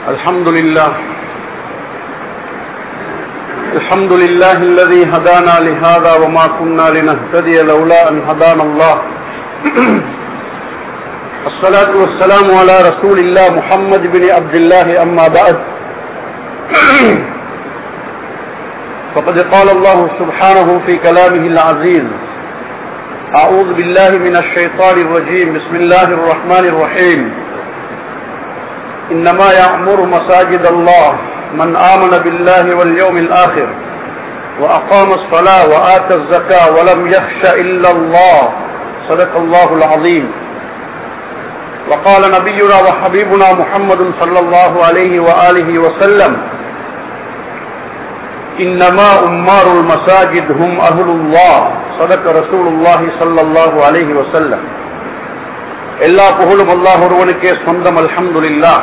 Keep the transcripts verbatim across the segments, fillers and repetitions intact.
الحمد لله الحمد لله الذي هدانا لهذا وما كنا لنهتدي لولا أن هدانا الله الصلاة والسلام على رسول الله محمد بن عبد الله أما بعد فقد قال الله سبحانه في كلامه العزيز أعوذ بالله من الشيطان الرجيم بسم الله الرحمن الرحيم إنما يعمر مساجد الله من آمن بالله واليوم الآخر وأقام الصلاة وآتى الزكاة ولم يخش إلا الله صدق الله العظيم وقال نبينا وحبيبنا محمد صلى الله عليه وآله وسلم إنما أمار المساجد هم أهل الله صدق رسول الله صلى الله عليه وسلم எல்லா புகழும் அல்லாஹ் ஒருவனுக்கே சொந்தம். அல்ஹம்துலில்லாஹ்.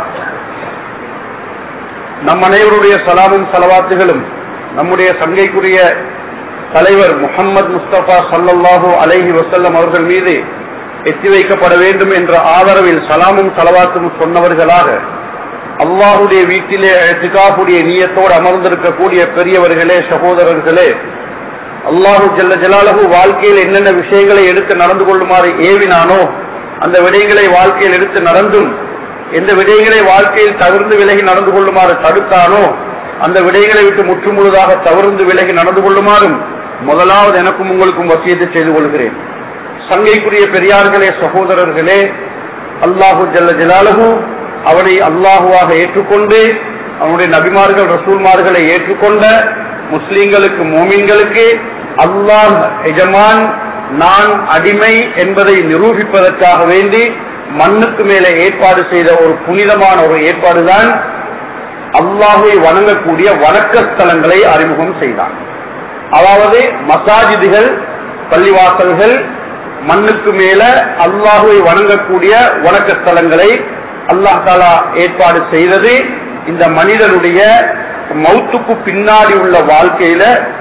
நம் அனைவருடைய சலாமும் சலவாத்துகளும் நம்முடைய சங்கைக்குரிய தலைவர் முஹம்மது முஸ்தபா ஸல்லல்லாஹு அலைஹி வஸல்லம் அவர்கள் மீது எத்தி வைக்கப்பட வேண்டும் என்ற ஆதரவில் சலாமும் சலவாத்தும் சொன்னவர்களாக அல்லாஹுடைய வீட்டிலே இத்திகாஃபுடைய நியத்தோடு அமர்ந்திருக்கக்கூடிய பெரியவர்களே, சகோதரர்களே, அல்லாஹு ஜல்ல ஜலாலுஹு வாழ்க்கையில் என்னென்ன விஷயங்களை எடுத்து நடந்து கொள்ளுமாறு ஏவினானோ அந்த விடயங்களை வாழ்க்கையில் எடுத்து நடந்தும், எந்த விடயங்களை வாழ்க்கையில் தவிர்த்து விலகி நடந்து கொள்ளுமாறு தடுத்தானோ அந்த விடயங்களை விட்டு முற்றுமுழுதாக தவிர்த்து விலகி நடந்து கொள்ளுமாறும் முதலாவது எனக்கும் உங்களுக்கும் வசியத்தை செய்து கொள்கிறேன். சங்கைக்குரிய பெரியார்களே, சகோதரர்களே, அல்லாஹு ஜல்ல ஜலாலுஹு அவனை அல்லாஹுவாக ஏற்றுக்கொண்டு அவனுடைய நபிமார்கள் ரசூல்மார்களை ஏற்றுக்கொண்ட முஸ்லிம்களுக்கு மோமின்களுக்கு அல்லாஹ் எஜமான், நான் அடிமை என்பதை நிரூபிப்பதற்காக வேண்டி மண்ணுக்கு மேலே ஏற்பாடு செய்த ஒரு புனிதமான ஒரு ஏற்பாடுதான் அல்லாஹை வணங்கக்கூடிய வணக்க ஸ்தலங்களை அறிமுகம் செய்தான். அதாவது மசாஜிதுகள், பள்ளிவாசல்கள், மண்ணுக்கு மேல அல்லாஹை வணங்கக்கூடிய வணக்க ஸ்தலங்களை அல்லாஹ் தாலா ஏற்பாடு செய்தது இந்த மனிதனுடைய மௌத்துக்கு பின்னாடி உள்ள வாழ்க்கையில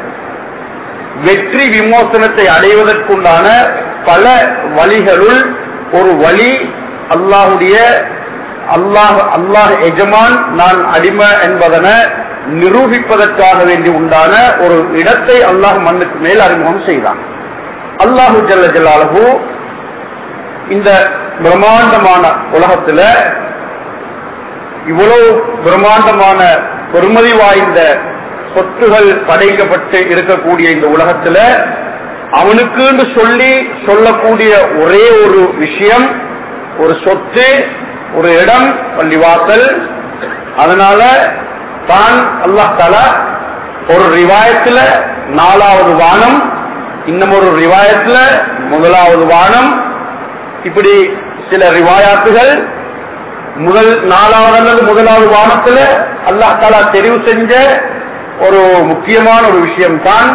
வெற்றி விமோசனத்தை அடைவதற்குண்டான பல வழிகளுள் ஒரு வழி அல்லாஹுடைய அல்லாஹ் அல்லாஹ் எஜமான், நான் அடிமை என்பதனை நிரூபிப்பதற்காக வேண்டி உண்டான ஒரு இடத்தை அல்லாஹ் மண்ணுக்கு மேல் அறிமுகம் செய்தான். அல்லாஹு ஜல்ல ஜலாலுஹு இந்த பிரம்மாண்டமான உலகத்துல இவ்வளவு பிரம்மாண்டமான பெருமதி வாய்ந்த சொத்துகள் படைக்கப்பட்டு இருக்கக்கூடிய இந்த உலகத்துல அவனுக்கு சொல்லி சொல்லக்கூடிய ஒரே ஒரு விஷயம், ஒரு சொத்து, ஒரு இடம், பள்ளிவாசல். அதனால தான் அல்லாஹ் தஆலா ஒரு ரிவாயத்துல நாலாவது வானம், இன்னும் ஒரு ரிவாயத்துல முதலாவது வானம், இப்படி சில ரிவாயாத்துகள் முதல் நாலாவது அல்லது முதலாவது வானத்துல அல்லாஹ் தஆலா தெரிவு செஞ்ச ஒரு முக்கியமான ஒரு விஷயம் தான்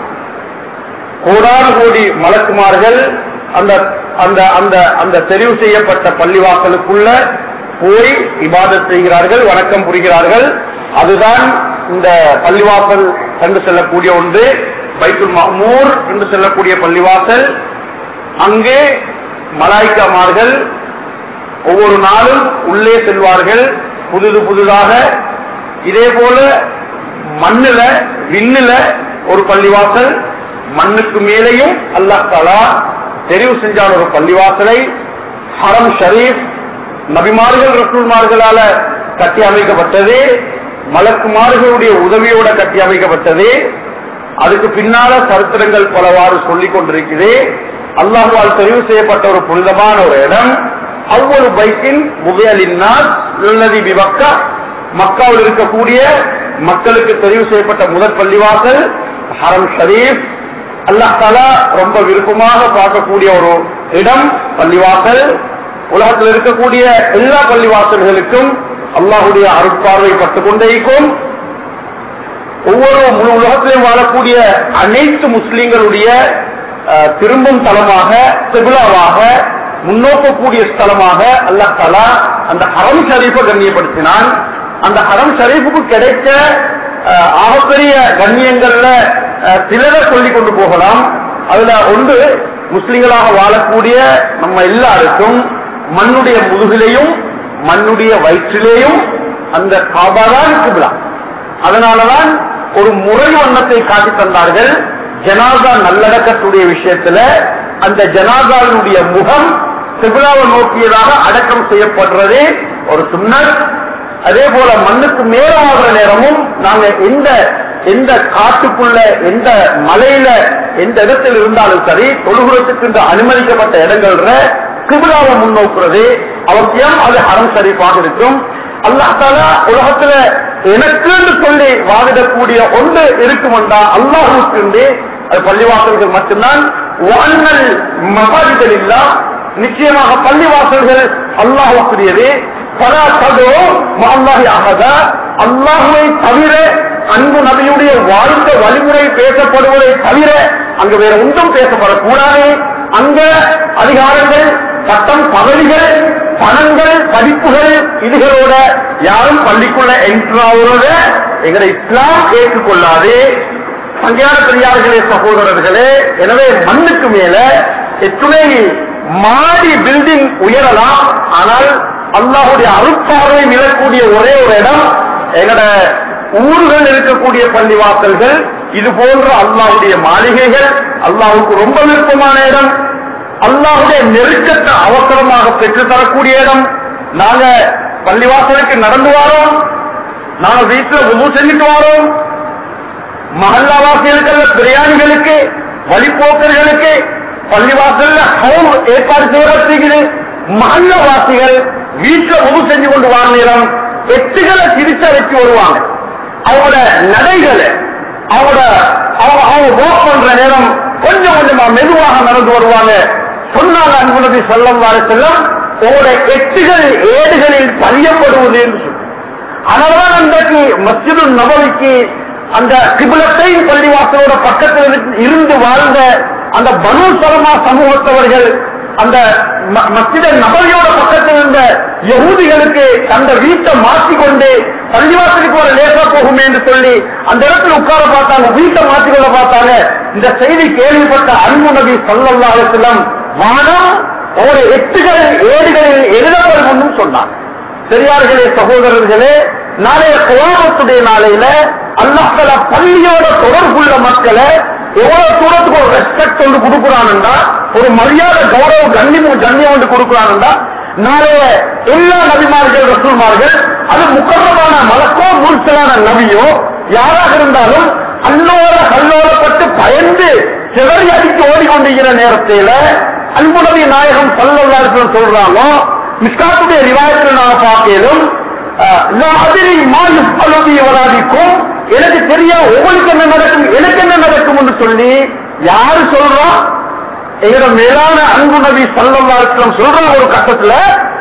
கோடான கோடி மலக்குமார்கள் அந்த அந்த அந்த அந்த தெரிவு செய்யப்பட்ட பள்ளிவாசலுக்குள்ள போய் இபாதத் செய்கிறார்கள், வணக்கம் புரிகிறார்கள். அதுதான் இந்த பள்ளிவாசல் என்று செல்லக்கூடிய ஒன்று, பைத்துல் மஅமூர் என்று செல்லக்கூடிய பள்ளிவாசல். அங்கே மலாய்க்காமார்கள் ஒவ்வொரு நாளும் உள்ளே செல்வார்கள் புதுது புதுதாக. இதே போல மண்ணுல விண்ணுல ஒரு பள்ளிவாசல், மண்ணுக்கு மேலேயும் அல்லாஹ் தஆலா தெரிவு செஞ்சால் ஒரு பள்ளிவாசலை ஹரம் ஷரீப் நபிமார்கள் ரசூல்மார்களால கட்டி அமைக்கப்பட்டது, மலக்குமார்களுடைய உதவியோட கட்டி அமைக்கப்பட்டது. அதுக்கு பின்னால சரித்திரங்கள் பலவாறு சொல்லிக் கொண்டிருக்கிறது. அல்லாஹ்வால் தெரிவு செய்யப்பட்ட ஒரு புனிதமான ஒரு இடம். அவ்வொரு பைத்தின் முகையலின்னாஸ் உள்ளதி பிவக்கா, மக்காவில் இருக்கக்கூடிய மக்களுக்கு தெரிவு செய்யப்பட்ட முதல் பள்ளிவாசல் ஹரம் ஷரீப். அல்லாஹ் தஆலா ரொம்ப விருப்பமாக பார்க்கக்கூடிய ஒரு இடம் பள்ளிவாசல். உலகத்தில் இருக்கக்கூடிய எல்லா பள்ளிவாசல்களுக்கும் அல்லாஹுடைய அருட்பார்வை பட்டுக் கொண்டே இருக்கும். ஒவ்வொரு முழு உலகத்திலும் வாழக்கூடிய அனைத்து முஸ்லிம்களுடைய திரும்பும் தலமாக, கிப்லாவாக, முன்னோக்கக்கூடிய ஸ்தலமாக அல்லாஹ் தஆலா அந்த ஹரம் ஷரீஃபை கண்ணியப்படுத்தினான். அந்த ஹரம் ஷரீஃபுக்கு கிடைத்த ஆகப்பெரிய கண்ணியங்கள்ல சிலரை சொல்லிக் கொண்டு போகலாம். அதுல ஒன்று, முஸ்லிம்களாக வாழக்கூடிய நம்ம எல்லாருக்கும் மண்ணுடைய முதுகிலையும் மண்ணுடைய வயிற்றிலேயும் அந்த காபாதான் கிப்லா. அதனாலதான் ஒரு முறை வண்ணத்தை காட்டி தந்தார்கள். ஜனாதா நல்லடக்கத்துடைய விஷயத்துல அந்த ஜனாதாவினுடைய முகம் கிப்லாவை நோக்கியதாக அடக்கம் செய்யப்படுறது ஒரு சுன்னத். அதே போல மண்ணுக்கு மேலாகிற நேரமும் நாங்க எந்த எந்த காட்டுக்குள்ள எந்த மலையில எந்த இடத்தில் இருந்தாலும் சரி தொழுகுறதுக்கு இந்த அனுமதிக்கப்பட்ட இடங்கள்ல கிப்லாவை முன்னோக்குறது அவசியம். அது ஹரம் ஷரீஃபாக இருக்கும். அல்லாஹ் தஆலா உலகத்துல எனக்கு சொல்லி வாதிடக்கூடிய ஒன்று இருக்கும் என்றா அல்லாஹ்வுக்கு அது பள்ளிவாசல்கள் மட்டும்தான். வானல் மகாஜிகள் இல்லா, நிச்சயமாக பள்ளிவாசல்கள் அல்லாஹ்வுக்குரியது. பலா ததோ மஅல்லாஹி அஹதா, அல்லாஹ்வை தவிர அன்பு நபியுடைய வாழ்க்கை வழிமுறை பேசப்படுவதை தவிர அங்கு வேற ஒன்றும் பேசப்படக்கூடாது. அங்க அதிகாரங்கள், சட்டம், பதவிகள், பணங்கள், படிப்புகள் இதுகளோட யாரும் பள்ளிக்குள்ள என்ட்ராவோட எங்களை இஸ்லாம் ஏற்றுக்கொள்ளாது. சங்கையான பெரியார்களே, சகோதரர்களே, எனவே மண்ணுக்கு மேல எத்துணை மாடி பில்டிங் உயரலாம், ஆனால் அல்லாஹுடைய அருட்பார்வை மிளக்கூடிய ஒரே ஒரு இடம் எங்கட ஊர்கள் இருக்கக்கூடிய பள்ளிவாசல்கள். இது போன்ற அல்லாஹுடைய மாளிகைகள் அல்லாஹுக்கு ரொம்ப விருப்பமான இடம், அல்லாஹுடைய நெருக்கத்தை அவசரமாக பெற்று தரக்கூடிய இடம். நாங்க பள்ளிவாசலுக்கு நடந்து வாரோம், நாங்க வீட்டுல உணவு செஞ்சுட்டு வாரோம். மஹல்லாவாசிகளுக்கு, பிரியாணிகளுக்கு, வழிபோக்கர்களுக்கு பள்ளிவாசல்ல ஹவுஸ் ஏற்பாடு செய்யறது. மஹல்லாவாசிகள் வீட்டுல உணவு செஞ்சு கொண்டு வார நேரம் எட்டுகளை சிரிச்ச வச்சு வருவாங்க. அவங்களோட நடைகளை அவங்களோட அவங்க வாக் பண்ற நேரம் கொஞ்சம் கொஞ்சமா மெதுவாக நடந்து வருவாங்க. சொன்னாங்க அன்பு நபி ஸல்லல்லாஹு அலைஹி வஸல்லம், உங்களோட எட்டுகள் ஏடுகளில் பதியப்படுவது என்று சொல்லி. அதனால்தான் அன்றைக்கு மஸ்ஜிது நபவிக்கு அந்த கிப்லத்தை பள்ளிவாசலோட பக்கத்தில் இருந்து வாழ்ந்த அந்த பனு சலமா சமூகத்தவர்கள் அந்த மஸ்ஜித் நபவியோட பக்கத்தில் இருந்த யஹூதிகளுக்கு அந்த வீட்டை மாற்றிக்கொண்டு பள்ளிவாசலுக்கு ஒரு லேசா போகுமே என்று சொல்லி அந்த இடத்துல உட்கார பார்த்தாங்க, வீட்டை மாற்றிக்கொள்ள பார்த்தாங்க. இந்த செய்தி கேள்விப்பட்ட அன்பு நபி ஸல்லல்லாஹு அலைஹி வஸல்லம், வானம் ஒரு எட்டுகள் ஏடுகளில் எழுதப்படும் என்றும் சொன்னார். பெரியார்களே, சகோதரர்களே, நாளைய கியாமத்துடைய நாளையில அல்லாஹ் தஆலா பள்ளியோட தொடர்புள்ள மக்களை எவ்வளவு தூரத்துக்கு ஒரு ரெஸ்பெக்ட் ஒன்று கொடுக்கிறான்டா, ஒரு மரியாதை, கௌரவ, கண்ணியம் கண்ணியம் ஒன்று கொடுக்கிறான்டா, நாளைய எல்லா நபிமார்கள், ரசூல்மார்கள், அது முக்கரமான மலக்கோ முர்சலான நபியோ யாராக இருந்தாலும் அல்லோல கல்லோலப்பட்டு பயந்து சிவரி அடித்து ஓடிக்கொண்டிருக்கிற நேரத்தில அன்பு நபி நாயகம் ஸல்லல்லாஹு அலைஹி வஸல்லம் சொல்றாங்க, மிஸ்காத்துடைய ரிவாயத்தில் நாம பார்க்கலும், வராதிக்கும் எனக்கு தெரியா உங்களுக்கு என்ன நடக்கும், எனக்கு என்ன நடக்கும் என்று சொல்லி யாரு சொல்றா? எங்களோட மேலான அன்பு நபி ஸல்லல்லாஹு அலைஹி வஸல்லம் சொல்ற ஒரு கட்டத்துல,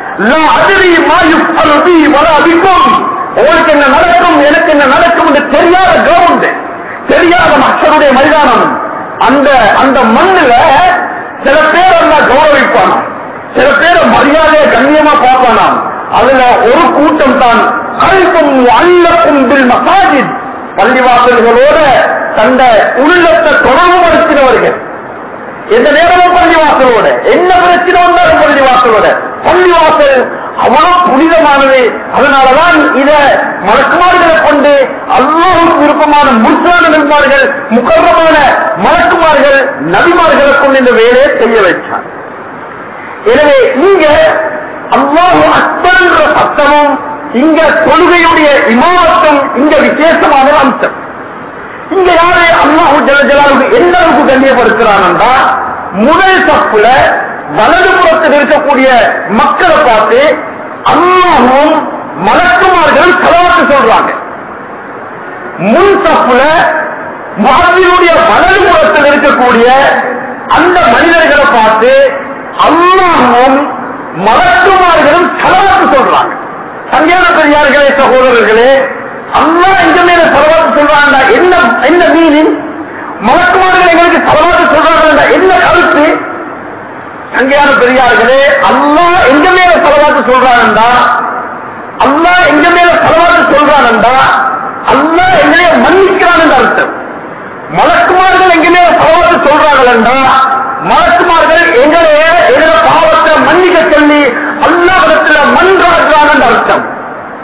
வராதிக்கும் உங்களுக்கு என்ன நடக்கும், எனக்கு என்ன நடக்கும் என்று தெரியாத கவுண்ட், தெரியாத மக்களுடைய மைதானம். அந்த அந்த மண்ணுல சில பேர் எல்லாம் கௌரவிப்பானா, சில பேரை மரியாதையை கண்ணியமா பார்ப்பானாம். அதுல ஒரு கூட்டம் தான் கல்பும் அல்லக்கும் பில் மசாஜித், பள்ளிவாசல்களோட தந்த உள்ளத்தை தொடர்புபடுத்தினவர்கள். எந்த நேரமும் பள்ளிவாசலோட, என்ன பிரச்சனை வந்தாலும் பள்ளிவாசலோட. பள்ளிவாசல் அவ்வளவு புனிதமானது. அதனாலதான் இத மலக்குமார்களை கொண்டு அல்லாஹ்வுக்கு விருப்பமான முர்சலான நபிமார்கள், முகர்ரமான மலக்குமார்கள், நபிமார்களை கொண்டு இந்த வேலையை செய்ய வைத்தார். எனவே இங்க அல்லாஹு அக்பர் என்ற சத்தமும் இங்க தொழுகையுடைய இமாமத்தும் இங்க விசேஷமான அம்சம். இங்க யாரு அல்லாஹு ஜல்ல ஜலாலுஹு எந்த அளவுக்கு கண்ணியப்படுத்துறான்டா, முதல் தப்புல வலதுபுறத்தில் இருக்கக்கூடிய மக்களை பார்த்து அல்லாஹும் மலக்குமார்களும் ஸலவாத் சொல்றாங்க. முன் தப்புல முஹம்மதுடைய வலதுபுறத்தில் இருக்கக்கூடிய அந்த மனிதர்களை பார்த்து அல்லாஹும் மலக்குமார்களும் ஸலவாத் சொல்றாங்க. சங்கையான பெரியார்களே, சகோதரர்களே, அல்லாஹ் எங்க மேல ஸலவாத் சொல்றாங்க, என்ன என்ன மீனிங்? மலக்குமார்கள் எங்களுக்கு ஸலவாத் சொல்றாங்க, என்ன கருத்து? சங்கையான பெரியார்களே, அல்லாஹ் எங்க மேல ஸலவாத் சொல்றான்டா, அல்லாஹ் எங்க மேல ஸலவாத் சொல்றான்டா, அல்லாஹ் எங்களை மன்னிக்கிறான் என்ற அர்த்தம். மலக்குமார்கள் எங்க மேல ஸலவாத் சொல்றாங்களா, மலக்குமார்கள் எங்களைய எங்களோட பாவத்தை மன்னிக்க சொல்லி அல்லாஹ்விடத்துல மன்றாடுறான் என்ற அர்த்தம்.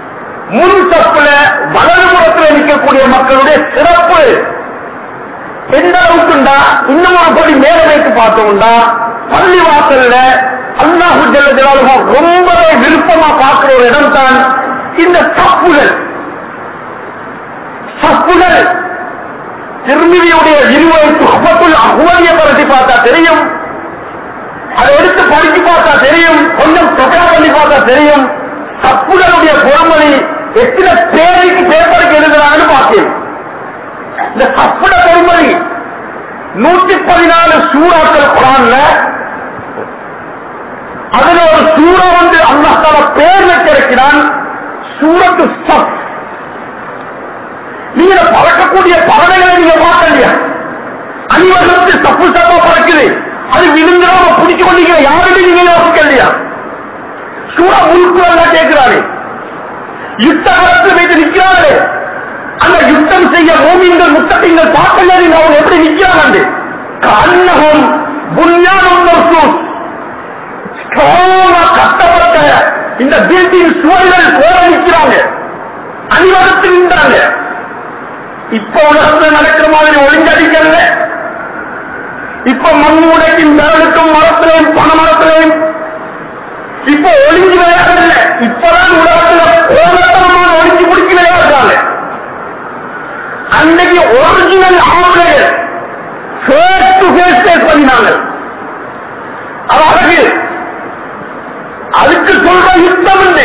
முன் தப்புல வலதுபுறத்தில் நிற்கக்கூடிய மக்களுடைய சிறப்பு எந்த அளவுக்குண்டா இன்னும் ஒரு படி மேல வைத்து பார்த்தோம்டா பள்ளி வாசல்ல அல்லாஹு ஜல்ல ஜலாலுஹு ரொம்பவே விருப்பமா பார்க்கிற ஒரு இடம் தான் இந்த சப்புகள். சப்புகள் திருமிதியுடைய இருவரை துஹ்பத்துல் அஹ்வலிய பரட்டி பார்த்தா தெரியும், அதை எடுத்து படிச்சு பார்த்தா தெரியும், கொஞ்சம் தொகை பண்ணி பார்த்தா தெரியும். சப்புகளுடைய பொறுமதி எத்தனை பேருக்கு பேப்பருக்கு எழுதுறாங்கன்னு பார்த்தேன். இந்த சப்புட பொறுமதி நூற்றி பதினாலு சூறாக்கள் குரான்ல அதுல ஒரு சூறா வந்து அல்லாஹ் தஆலா பேர் வச்சிருக்கிறான், சூரத்து சஃப். நீங்க பறக்கக்கூடிய பறவைகளை நீங்க பார்க்கலையா? அணிவகுத்து சப்பு சப்பா பறக்குது, அது விழுந்துடாம பிடிச்சு கொண்டிருக்கிற யாருமே நீங்க யோசிக்கலையா? சூறா முழுக்க எல்லாம் கேட்கிறாரு, யுத்த காலத்தில் வைத்து நிற்கிறாரு. அந்த யுத்தம் செய்ய மூமின்கள் முத்தகங்கள் பார்க்கல, நீங்க அவங்க எப்படி நிற்கிறாங்க? கண்ணகம் புண்ணியானம் கட்டப்பட்ட இந்த வீட்டின் சுவர்கள் போல நிற்கிறாங்க, அணிவகுத்து நின்றாங்க. இப்ப உலகத்தில் நடக்கிற மாதிரி ஒளிஞ்சடிக்கல. இப்ப மண்முடைக்கும் விரலுக்கும் மரத்திலையும் பண மரத்திலையும் இப்ப ஒளிஞ்சு விளையாடல. இப்பதான் உலகத்தில் கோலத்தனமான ஒளிஞ்சு முடிச்சு விளையாடுறாங்க. அன்னைக்கு ஒரிஜினல் ஆம்பளைகள் ஃபேஸ் டு ஃபேஸ் பேஸ் பண்ணினாங்க. அது அழகு. அதுக்கு சொல்ற யுத்தம் இல்லை.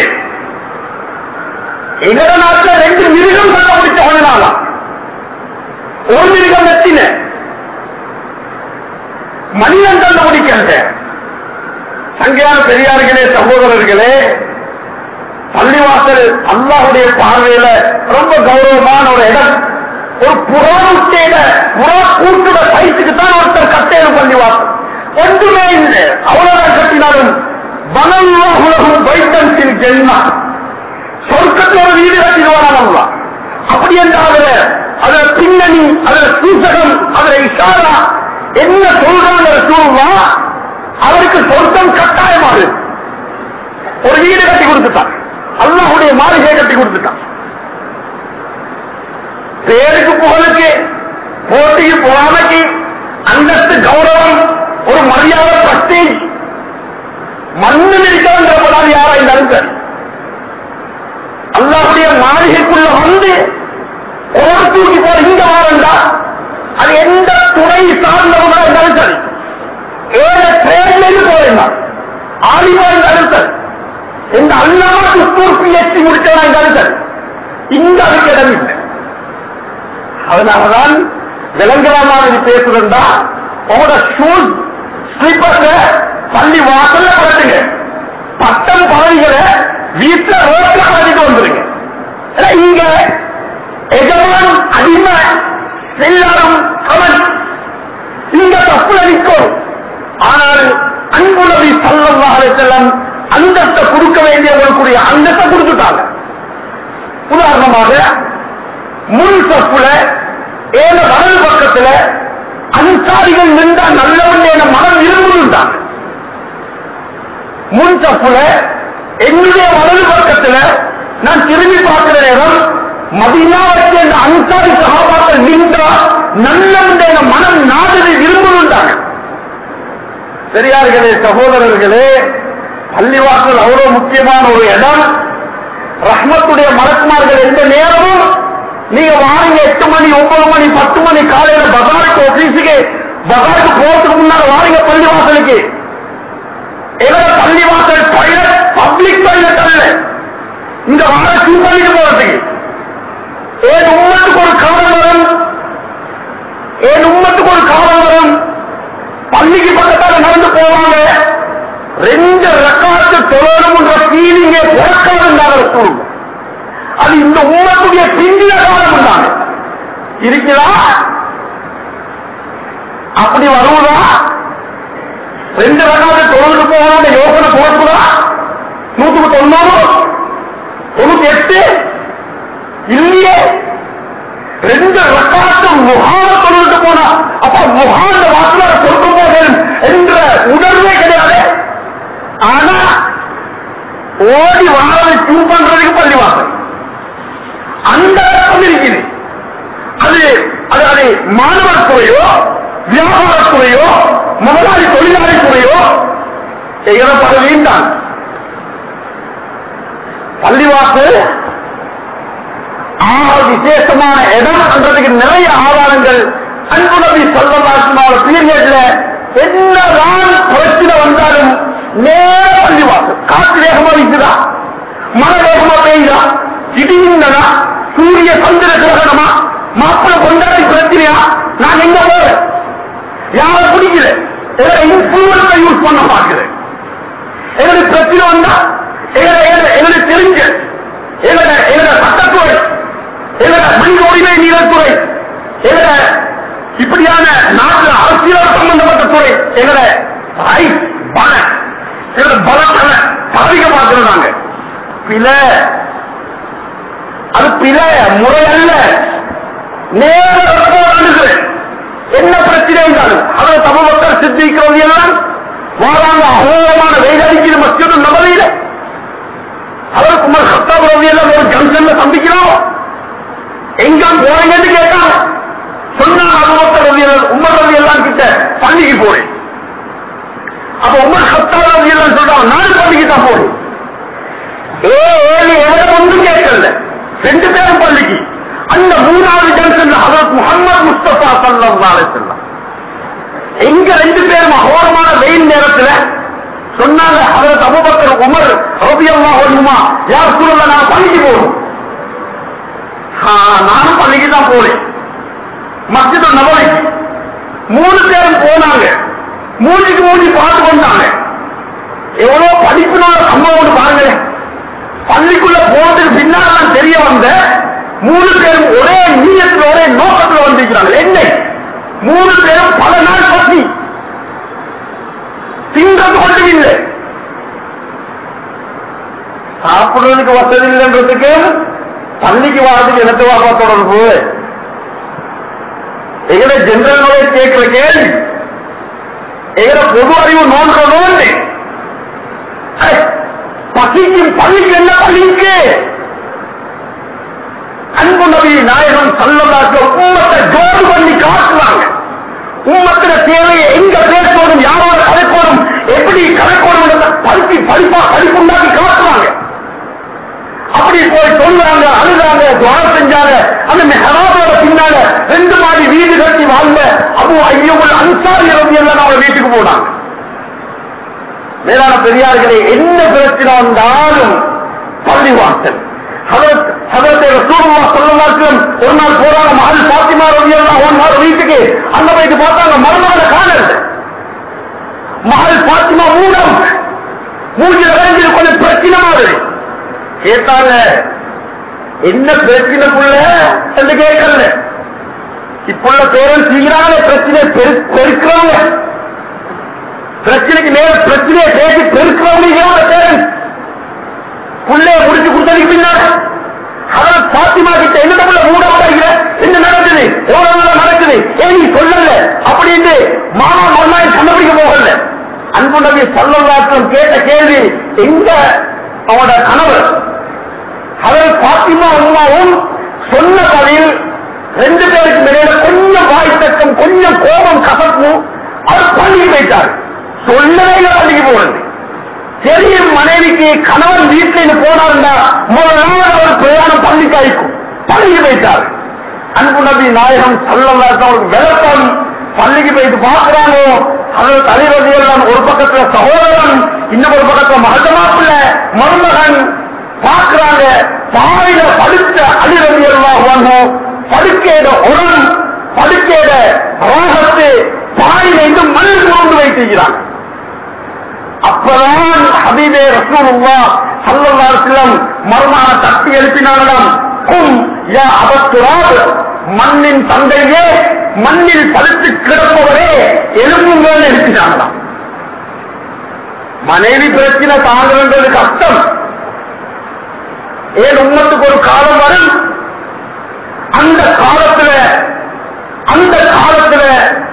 எங்கட நாட்டில் ரெண்டு மிருகம் சண்டை முடிச்சு வாங்கினாலாம். ஒரு மிருகம் வெற்றின மனிதன் சண்டை முடிக்கிறது. சங்கையான பெரியார்களே, சகோதரர்களே, பள்ளிவாசல் அல்லாஹ்வுடைய பார்வையில ரொம்ப கௌரவமான ஒரு இடம். ஒரு புறா முட்டையில புறா கூட்டுட சைஸுக்கு தான் ஒருத்தர் கட்டையில பள்ளிவாசல். ஒன்றுமே இல்லை, அவ்வளவுதான் கட்டினாலும் வனல்லாஹுலகும் வைத்தன்சின் ஜென்மா, சொர்க்கத்தில் ஒரு வீடு கட்டிடுவாங்க. அப்படி என்றால் அதுல பின்னணி, அதுல சூசகம், அதுல இஷாரா என்ன சொல்றாங்க ரசூலுல்லா, அவருக்கு சொர்க்கம் கட்டாயமாகுது. ஒரு வீடு கட்டி கொடுத்துட்டான், அல்லாஹ்வுடைய மாளிகையை கட்டி கொடுத்துட்டான். பேருக்கு புகழுக்கு போட்டிக்கு பொறாமைக்கு அந்தஸ்து கௌரவம் ஒரு மரியாதை பிரஸ்டீஜ் மண்ணில் இருக்கிறவங்க யாரா இருந்தாலும் சரி, அல்லாஹ்வுடைய மாளிகைக்குள்ள வந்து ஒரு தூக்கி போற இங்க வாரண்டா அது எந்த துறை சார்ந்தவங்க இருந்தாலும் சரி, ஏழு ட்ரேட்லேருந்து போறா ஆலிமா இருந்தாலும் சரி, இந்த அண்ணாமா முப்பூர் பிஎச்டி முடிச்சவனா இருந்தாலும் சரி, இங்க அதுக்கு இடம் இல்லை. அதனாலதான் விலங்குறமா இது பேசுறா, உங்களோட ஷூஸ் ஸ்லிப்பர்ஸ் பள்ளி வாசல்ல கலட்டுங்க, பட்டம் பதவிகளை வீட்டுல ரோட்ல கலட்டிட்டு வந்துருங்க. இங்க எஜமான் அடிமை எல்லாரும் அவன் இங்க தப்புல நிற்கும். ஆனால் அன்பு நபி ஸல்லல்லாஹு அலைஹி வஸல்லம் அந்தஸ்தை கொடுக்க வேண்டியவர்களுக்குரிய அந்தஸ்தை கொடுத்துட்டாங்க. உதாரணமாக முன் சப்புல ஏழு வலது பக்கத்துல அன்சாரிகள் நின்றா நல்லவன் என மனம் விரும்புகின்றாங்க. முன் சப்புல என்னுடைய வலது பக்கத்துல நான் திரும்பி பார்க்கிற நேரம் மதீனாவை சேர்ந்த அன்சாரி சஹாபாக்கள் நின்றா நல்லவன் என மனம் நாடுதை விரும்புகின்றாங்க. பெரியார்களே, சகோதரர்களே, பள்ளிவாசல் அவ்வளவு முக்கியமான ஒரு இடம். ரஹ்மத்துடைய மலக்குமார்கள் எந்த நேரமும் நீங்க வாங்க எட்டு மணி ஒன்பது மணி பத்து மணி காலையில பஜாருக்கு ஆபீஸுக்கு பஜாருக்கு போறதுக்கு முன்னால வாங்க பள்ளிவாசலுக்கு. எவ்வளவு பள்ளிவாசல் டாய்லெட் பப்ளிக் டாய்லெட் அல்ல, இந்த வார சூ பண்ணிட்டு போறதுக்கு. ஏன் உம்மத்துக்கு ஒரு காலம் வரும், ஏன் உம்மத்துக்கு ஒரு காலம் வரும், பள்ளிக்கு பக்கத்தால நடந்து போவாங்க, ரெண்டு ரக்காத்து தொழணும்ன்ற ஃபீலிங்கே பிறக்காதுன்றாங்க சொல்லுங்க. அது இந்த உம்மத்துடைய பிந்திய காலம் உண்டாங்க இருக்கிறா. அப்படி வருவதா? ரெண்டு ரக்காத்து தொழிலுக்கு போகணும் யோசனை போறதுதா? நூற்றுக்கு தொண்ணூறு தொண்ணூத்தி எட்டு இல்லையே. ரெண்டு ரக்காத்து முகாம தொழிலுக்கு போனா அப்ப முகாந்த வாசல சொல்ல போகிறேன் என்ற உணர்வே கிடையாது. ஆனா ஓடி வாழை சூ பண்றதுக்கு பள்ளிவாசல் அது மாணவர் துறையோ வியாபாரத்துறையோ முதலாளி தொழிலாளி துறையோ எங்கட பதவியும் தான். பள்ளிவாசல் ஆக விசேஷமான இடம் என்றதுக்கு நிறைய ஆதாரங்கள் அன்பு நபி ஸல்லல்லாஹு பீரியட்ல என்னதான் பிரச்சனை வந்தாலும் நேர பள்ளிவாசல். காற்று வேகமா வீசுதா, மழை வேகமா பெய்யுதா, திடீர்னதா, சூரிய சந்திர கிரகணமா, மாப்பிள கொண்டாடி பிரச்சனையா, நான் எங்க போறேன், யார பிடிக்கல, இன்ஃபுளுன்ஸை யூஸ் பண்ண பார்க்கிறேன். எங்களுக்கு பிரச்சனை வந்தா எங்களுக்கு தெரிஞ்ச எங்களோட சட்டத்துறை, எங்களோட மனித உரிமை நீதித்துறை, எங்களோட இப்படியான நாட்டில் அரசியல் சம்பந்தப்பட்ட துறை, எங்களோட பலத்தன பாதிக்க பார்க்கிறாங்க. பில அது பில முறை அல்ல. நேரம் என்ன பிரச்சனை இருந்தாலும் அதை தமிழ் சித்திக்கிறது எல்லாம் வாராங்க. அகோரமான வெயில் அடிக்கிற மஸ்ஜிது நபவியில அதற்கு உமர் கத்தாப் ரலியல்லாஹு அன்ஹு ஒரு ஜங்ஷன்ல சந்திக்கிறோம். எங்க போறீங்கன்னு கேட்டாங்க. சொன்னாங்க அபூபக்கர் ரலியல்லாஹு உமர் ரலியல்லாஹு அன்ஹு கிட்ட பள்ளிக்கு போறேன். அப்ப உமர் கத்தாப் ரலியல்லாஹு அன்ஹு சொல்றாங்க, நான் பள்ளிக்கு தான் போறேன். ஏ ஏழு எவ்வளவு ஒன்றும் கேட்கல, ரெண்டு பேரும் பள்ளிக்கு. அந்த மூணாவது ஜங்ஷன்ல ஹஜ்ரத் முஹம்மது முஸ்தபா ஸல்லல்லாஹு அலைஹி வஸல்லம் எங்க ரெண்டு பேரும் அகோரமான வெயில் நேரத்துல சொன்னாங்க. ஹஜ்ரத் அபூபக்கர் உமர் ரலியல்லாஹு அன்ஹுமா, யா ரசூலல்லாஹ் நான் பள்ளிக்கு போறோம். நானும் பள்ளிக்கு தான் போறேன். மஸ்ஜிது நபவிக்கு மூணு பேரும் போனாங்க. மூஞ்சிக்கு மூஞ்சி பார்த்து கொண்டாங்க. எவ்வளவு படிப்பினுள்ள சம்பவம் பாருங்க. பள்ளிக்குள்ள போனதுக்கு பின்னால் தான் தெரிய வந்த மூணு பேரும் ஒரே நீயத்தில் ஒரே நோக்கத்தில் வந்திருக்கிறாங்க. என்ன மூணு பேரும் பல நாள் பற்றி திங்கிறது கொண்டு இல்லை, சாப்பிடுறதுக்கு வசதி இல்லைன்றதுக்கு பள்ளிக்கு வாழ்றதுக்கு எனக்கு வாப்பா தொடர்பு. எங்கட ஜெனரல் நாலேஜ் கேட்கிற கேள்வி, எங்கட பொது அறிவு நோன்ற நோண்டு பசிக்கும் பள்ளிக்கு என்ன பள்ளிக்கு அன்பு நபி நாயகம் ஸல்லல்லாஹு உம்மத்தை ஜோடு பண்ணி காட்டுவாங்க. உம்மத்தின தேவையை எங்க பேசணும், யாரோட கலைக்கோடும், எப்படி கலைக்கோடும் படிப்பு படிப்பா படிப்புண்டாக்கி காட்டுவாங்க. அப்படி போய் சொல்றாங்க, அழுதாங்க, துவாரம் செஞ்சாங்க. அந்த மெஹராபோட பின்னால ரெண்டு மாடி வீடு கட்டி வாழ்ந்த அபூ அய்யூபுல் அன்சாரி ரலியல்லாஹு அன்ஹு வீட்டுக்கு போனாங்க. மேலான பெரியார்களே, என்ன பிரச்சனை வந்தாலும் பள்ளிவாசல். ஹஜ்ரத் ரசூலுல்லாஹ் ஸல்லல்லாஹு அலைஹி வஸல்லம் ஒரு நாள் போறாங்க மஹல் ஃபாத்திமா ரலியல்லாஹு அன்ஹா வீட்டுக்கு. அங்க போயிட்டு பார்த்தாங்க மருமகளை காணல. மஹல் ஃபாத்திமா மூலம் மூஞ்சில வரைஞ்சு கொஞ்சம் பிரச்சனை மாதிரி கேட்டாங்க. என்ன பிரச்சனைக்குள்ள என்று கேட்கல. இப்ப பேரன் சீரான பிரச்சனை பெருக்கிறவங்க, பிரச்சனைக்கு மேல பிரச்சனையை பேசி பெருக்கிறவங்க பேரன் புள்ளைய முடிச்சு கொடுத்ததுக்கு பின்னால ஹஜ்ரத் ஃபாத்திமா கிட்ட என்ன தமிழ மூடப்படுகிற என்ன நடக்குது, எவ்வளவு நாள் நடக்குது, ஏன் நீ சொல்லல அப்படின்னு மாமா மாமாவை கண்டுபிடிக்க போகல. அன்பு நபி ஸல்லல்லாஹு அலைஹி வஸல்லம் கேட்ட கேள்வி, எங்க அவனோட கணவர் ஹஜ்ரத் ஃபாத்திமா அம்மாவும் சொன்ன பதில் ரெண்டு பேருக்கு மேல கொஞ்சம் வாய் தக்கம், கொஞ்சம் கோபம் கசப்பு. அவர் பள்ளிக்கு போயிட்டார். சொல்லவே பள்ளிக்கு போறது தெரியும். மனைவிக்கு கணவன் வீட்டில் போனார்னா முதல் அவர் பிரயாணம் பள்ளிக்கு அழைக்கும். பள்ளிக்கு போயிட்டார். அன்பு நபி நாயகம் ஸல்லல்லாஹு அலைஹி வஸல்லம் விளக்கம் பள்ளிக்கு போயிட்டு பார்க்கிறாங்க. அதில் தலைவர்கள் எல்லாம் ஒரு பக்கத்துல சகோதரன், இன்னொரு பக்கத்துல மகமாப்பிள்ள மருமகன் பார்க்கிறாங்க. பாயில படுத்த அலி ரலியல்லாஹு அன்ஹு படுக்கையிட உடன் படுக்கையிட ராகத்து பாயில இருந்து மண் கொண்டு வைத்திருக்கிறாங்க. அப்பதான் ஹபீபே ரசூலுல்லாஹ் ஸல்லல்லாஹு அலைஹி வஸல்லம் மர்மான தட்டி எழுப்பினார்களாம். கும் யா அபத்துராப், மண்ணின் தந்தையே, மண்ணில் படுத்து கிடப்பவரே எழுப்புங்கள் எழுப்பினாங்களாம். மனைவி பிரச்சனை தாங்கிறது கஷ்டம். ஏன் உம்மத்துக்கு ஒரு காலம் வரும். அந்த காலத்துல அந்த காலத்துல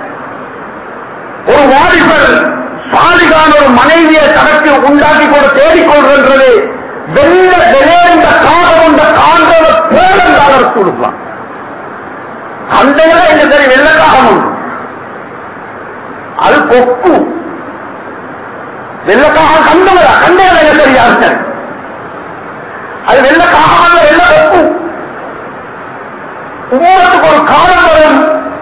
ஒரு வாலிபர் சாலிகான ஒரு மனைவியை தனக்கு உண்டாக்கி கொண்டு தேடிக்கொள்கின்றது வெள்ள விளைந்த காலம் உண்ட காண்றத போலந்தாளர் கொடுப்பான். கண்டையில என்ன சரி வெள்ளக்காகம் உண்டு, அது கொக்கு. வெள்ளக்காகம் கண்டவரா கண்டையில என்ன சரி யாருங்க, அது வெள்ளக்காகம் அல்ல, வெள்ள கொக்கு. உமரத்துக்கு ஒரு காலம் வரும்,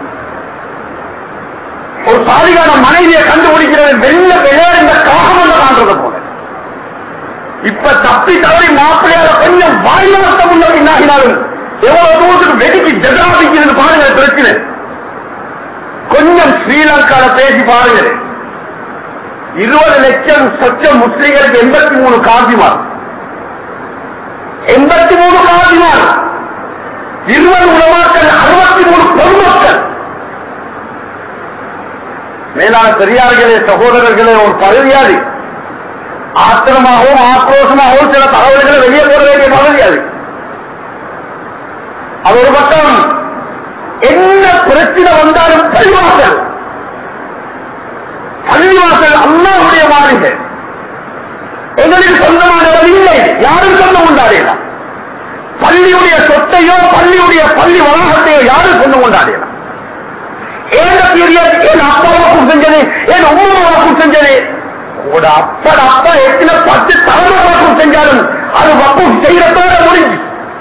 ஒரு சாதிகான மனைவியை கண்டுபிடிக்கிறது வெள்ள விளையாடுந்த காகம் என்று காண்றது போல. இப்ப தப்பி தவறி மாப்பிள்ளையால கொஞ்சம் வாய்நாட்டம் உள்ள பின்னாகினாலும் எவ்வளவு தூரத்துக்கு வெடிக்கு ஜெகராபிக்கிறது பாருங்க பிரச்சனை. கொஞ்சம் ஸ்ரீலங்கால பேசி பாருங்க, இருபது லட்சம் சொச்சம் முஸ்லிம்களுக்கு எண்பத்தி மூணு காந்திமார், எண்பத்தி மூணு காந்திமார், இருபது உலமாக்கள், அறுபத்தி மூணு பொதுமக்கள். மேலான பெரியார்களே, சகோதரர்களே, ஒரு பகுதியாது ஆத்திரமாகவும் ஆக்ரோஷமாகவும் சில தகவல்களை வெளியே போட வேண்டிய பகுதியாது. அது ஒரு பக்கம். என்ன பிரச்சனை வந்தாலும் பள்ளிவாசல், பள்ளிவாசல் அல்லாஹ்வுடைய மாளிகை, எங்களுக்கு சொந்தமானவர் இல்லை, யாரும் சொந்தம் கொண்டாடினார். பள்ளியுடைய சொத்தையோ பள்ளியுடைய பள்ளி வளாகத்தையோ யாரும் சொந்தம் கொண்டாடினார். ஏன் என் அப்பாவுக்கும் செஞ்சது, என் உமாவுக்கும் செஞ்சது, ஒரு அப்பா அப்பா எத்தனை பத்து தலைமுறைக்கும் செஞ்சாலும் அது வப்பும் செய்யறதோட முடிஞ்சு.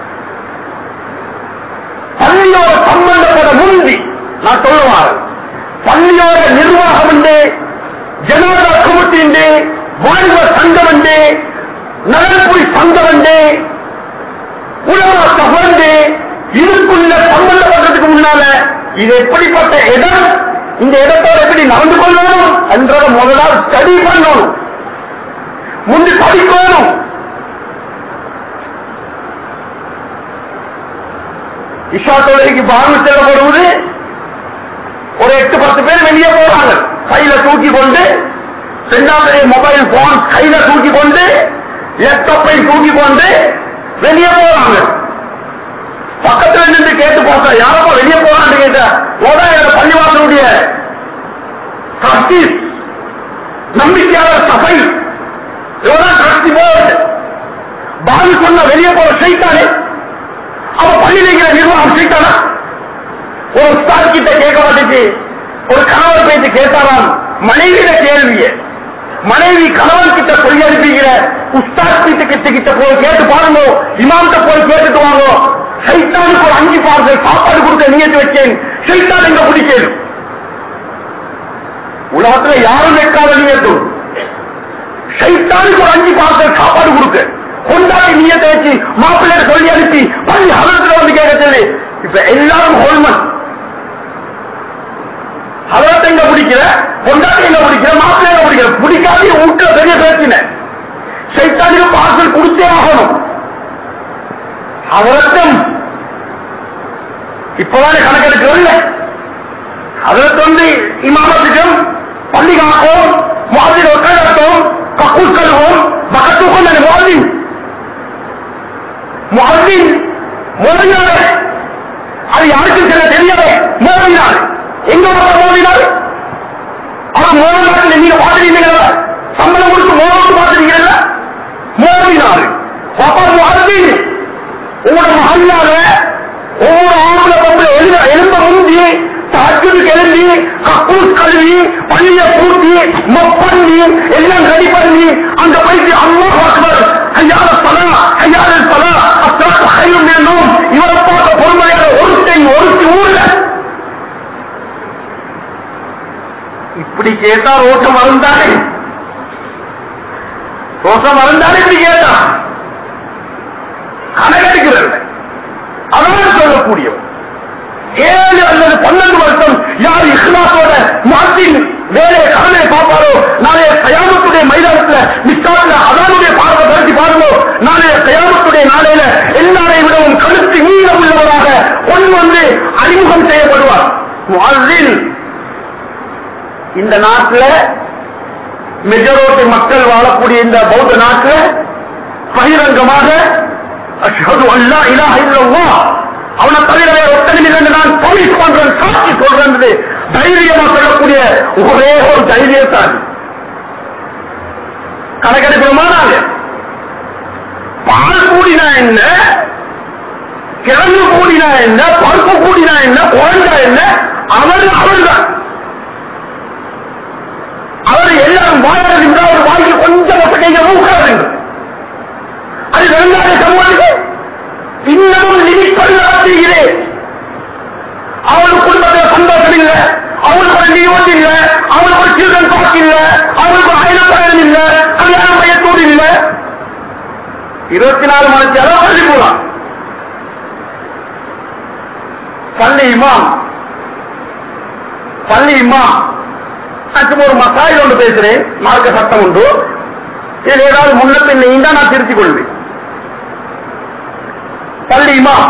பள்ளியோட சம்பந்தப்பட முந்தி நான் சொல்லுவார், பள்ளியோட நிர்வாகம் உண்டு, ஜனாதா கமிட்டி உண்டு, வாழ்வ சங்கம் உண்டு, நலன்புரி சங்கம் உண்டு, உலக சகோண்டு, இதுக்குள்ள சம்பந்தப்பட்டதுக்கு முன்னால இது எப்படிப்பட்ட இடம், இந்த இடத்தோட எப்படி நடந்து கொள்ளணும் என்றதை முதலால் ஸ்டடி பண்ணணும், முந்தி படிக்கணும். இஷா தொழுகைக்கு பாங்கு செல்லப்படுவது, ஒரு எட்டு பத்து பேர் வெளியே போறாங்க, கையில தூக்கி கொண்டு, ரெண்டாவது மொபைல் போன் கையில தூக்கி கொண்டு, லேப்டாப்பை தூக்கி கொண்டு வெளியே போறாங்க. பக்கத்துல நின்று கேட்டு பார்த்தா யாரப்பா வெளியே போறான்னு கேட்ட போதா பள்ளிவாசனுடைய ட்ரஸ்டீஸ், நம்பிக்கையாளர் சபை, இவதான் ட்ரஸ்டி போர்டு. பாதி சொன்ன வெளியே போற செய்தானே, அவ பள்ளியில நிர்வாகம் செய்தானா? ஒரு உஸ்தாத் கிட்ட கேட்க மாட்டேச்சு, ஒரு கணவர் பேச்சு கேட்டாராம் மனைவியில கேள்விய, மனைவி கணவன் கிட்ட சொல்லி அனுப்பிக்கிற உஸ்தாத் கிட்ட கிட்ட கிட்ட போய் கேட்டு பாருங்க, இமாம்கிட்ட போய் கேட்டுட்டு வாங்க, சைத்தானுக்கு ஒரு அஞ்சு பார்சல் சாப்பாடு கொடுக்க நியத்து வச்சேன், சைத்தான் எங்க பிடிக்கணும். உலகத்துல யாரும் வைக்காத நியத்து, சைத்தானுக்கு ஒரு அஞ்சு பார்சல் சாப்பாடு கொடுக்க கொண்டாடி நியத்தை வச்சு மாப்பிள்ளை சொல்லி அனுப்பி பள்ளி ஹலத்துல வந்து கேட்க சொல்லி, இப்ப எல்லாரும் ஹோல்மன் ஹலத்தை எங்க பிடிக்கிற, கொண்டாடி எங்க பிடிக்கிற, மாப்பிள்ளை எங்க பிடிக்கிற, பிடிக்காது வீட்டுல பெரிய பிரச்சனை. சைத்தானுக்கு பார்சல் கொடுத்தே ஆகணும். அவரத்தம் இப்பதானே கணக்கெடுக்கவில்லை. அதற்கு வந்து இமாமத்திடம் பள்ளி காக்கும், மாதிரி ஒட்டவும், கக்கூஸ் கழுவும், பக்கத்துக்கும் அந்த மோதின் மோதின் மோதினார். அது யாருக்கும் சில தெரியாது. மோதினார் எங்க மோதினார், அவன் மோதினார்கள் நீங்க பார்த்துருக்கீங்களா, சம்பளம் கொடுத்து மோதி பார்த்துருக்கீங்களா, மோதினார். பாப்பா மோதின் உங்களோட மகளால ஒவ்வொரு ஆம்பளை பொம்பளை எழுத எழுந்த முந்தி தஹஜ்ஜுதுக்கு எழுந்தி கக்கூஸ் கழுவி பள்ளியை பூட்டி மொப்பண்ணி எல்லாம் ரெடி பண்ணி அந்த பைக்கு அல்லாஹ் அக்பர் ஐயார ஸலா ஐயார ஸலா அஸ்ஸலாத்து கைரும் மினன் இவரை பார்த்த பொறுமையாக ஒருத்தன் ஒருத்தி ஊர்ல இப்படி கேட்டா ரோட்டம் மறந்தானே, ரோட்டம் மறந்தானே இப்படி கேட்டா கணக்கெடுக்கிறது. அதான் சொல்லக்கூடியவர் ஏழு அல்லது பன்னெண்டு வருஷம் யார் இஸ்லாத்தோட மாற்றின் வேலையை கடனை பார்ப்பாரோ, நாளைய கயாமத்துடைய மைதானத்துல மிஸ்டாத்துல அதானுடைய பார்வை பரத்தி பாருங்கோ, நாளைய கயாமத்துடைய நாளையில எல்லாரை விடவும் கழுத்து நீள உள்ளவராக கொண்டு வந்து அறிமுகம் செய்யப்படுவார். முஅஸ்ஸின் இந்த நாட்டில் மெஜாரிட்டி மக்கள் வாழக்கூடிய இந்த பௌத்த நாட்டில் பகிரங்கமாக அஷ்ஹது அல்லா இலாஹ இல்லல்லாஹ் அவனை தவிர ஒத்தனில் என்று நான் போலீஸ் பண்றேன் சாட்சி சொல்றேன் தைரியமா சொல்லக்கூடிய ஒரே ஒரு தைரியத்தான் கணக்கெடுக்கணுமா. நாங்க பால் கூடினா என்ன, கிழங்கு கூடினா என்ன, பருப்பு கூடினா என்ன, குழந்தா என்ன, அவர் அவர்தான். அவர் எல்லாரும் வாழறதுங்க, ஒரு வாய்க்கு கொஞ்சம் ஒப்படைங்க மூக்காதுங்க. அது வெங்காய சமூகத்துக்கு இன்னமும் லிமிட் பண்ணுகிறேன். அவனுக்கு குடும்பத்தில் சந்தோஷம் இல்ல, அவனுக்கு ஒரு நியூஸ் இல்ல, அவனுக்கு ஒரு சில்ட்ரன் பார்க் இல்ல, அவனுக்கு ஒரு அயன பயணம் இல்ல, கல்யாணம் பயத்தோடு இல்ல. இருபத்தி நாலு மணி நேரம் பள்ளி போலாம். பள்ளி இமாம் பள்ளி இமாம் நான் ஒரு மசாயில் ஒன்று பேசுறேன், மார்க்க சட்டம் உண்டு. இதில் ஏதாவது முன்ன பின்னையும் தான் நான் திருத்திக் கொள்வேன். பள்ளி இமாம்,